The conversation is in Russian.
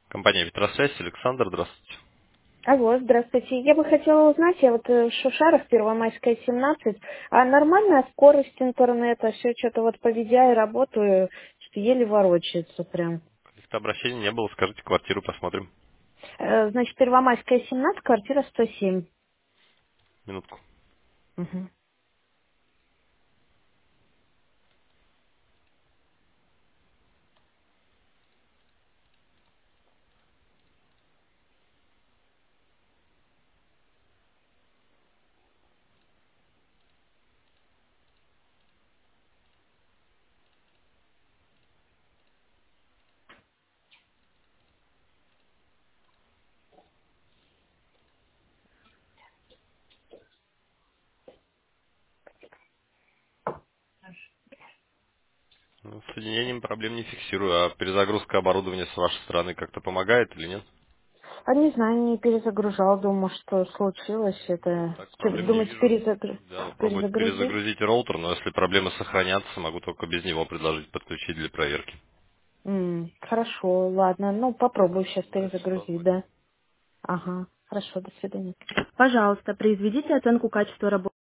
Компания «Ветросвязь», Александр, здравствуйте. Алло, здравствуйте. Я бы хотела узнать, я вот в Шушарах, Первомайская, 17, а нормальная скорость интернета, все что-то вот по VDI работаю, что еле ворочается прям. Каких-то обращений не было, скажите квартиру, посмотрим. Значит, Первомайская, 17, квартира 107. Минутку. Мгм. Ну, с соединением проблем не фиксирую, а перезагрузка оборудования с вашей стороны как-то помогает или нет? А не знаю, не перезагружал, думаю, что случилось это. Так, Что, проблем не думаете, вижу. Да, попробовать перезагрузить? перезагрузить роутер, но если проблемы сохранятся, могу только без него предложить подключить для проверки. Хорошо, ладно, ну попробую сейчас Дальше перезагрузить, позвоним. да. Ага, хорошо, до свидания. Пожалуйста, произведите оценку качества работы.